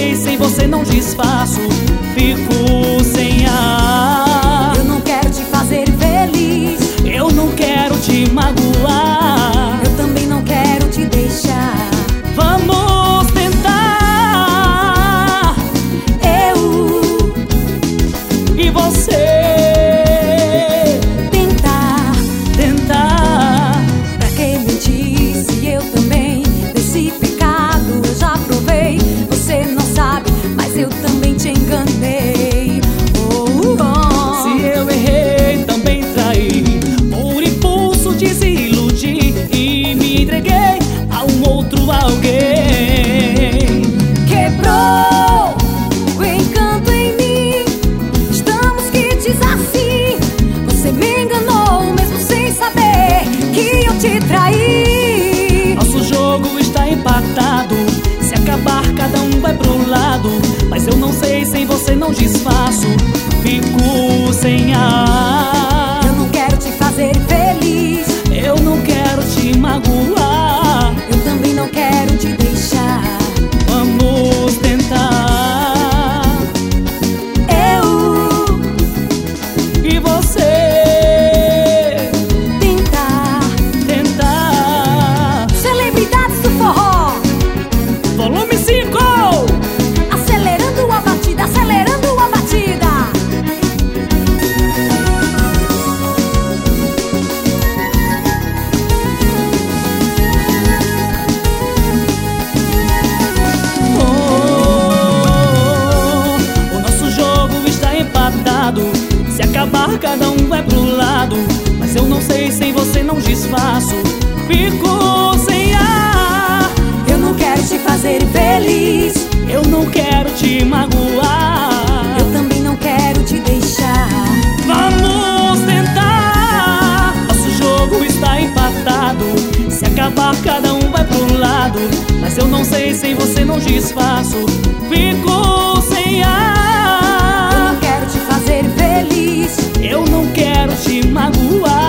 sei, sem você não desfaço. Fico sem ar. Eu não quero te fazer feliz, eu não quero te magoar, eu também não quero te deixar. vamos tentar, Eu e você tentar. Pra que mentir se eu também desse pecado eu já provei? Você não sabe, mas eu também te enganei. Oh, oh. Se eu errei, também traí, por impulso desiludi e me entreguei a um outro alguém. Quebrou o encanto em mim, estamos quites assim. Você me enganou mesmo sem saber que eu te traí. Nosso jogo está empatado, se acabar cada um vai pro lado. Mas eu não sei, sem você não desfaço. Fico sem ar. Eu não quero te fazer feliz, Eu não quero te magoar, eu também não quero te deixar. vamos tentar, Eu e você tentar. celebridades do forró, Volume 5. acelerando a batida, acelerando a batida. O nosso jogo está empatado, se acabar cada um vai pro lado. Mas eu não sei, sem você não desfaço. Fico sem ar. Eu não quero te fazer feliz, Eu não quero te magoar, eu também não quero te deixar. vamos tentar. Nosso jogo está empatado, se acabar cada um vai pro lado. Mas eu não sei, sem você não desfaço. Fico sem Eu ar. não quero te fazer feliz, Eu não quero te magoar,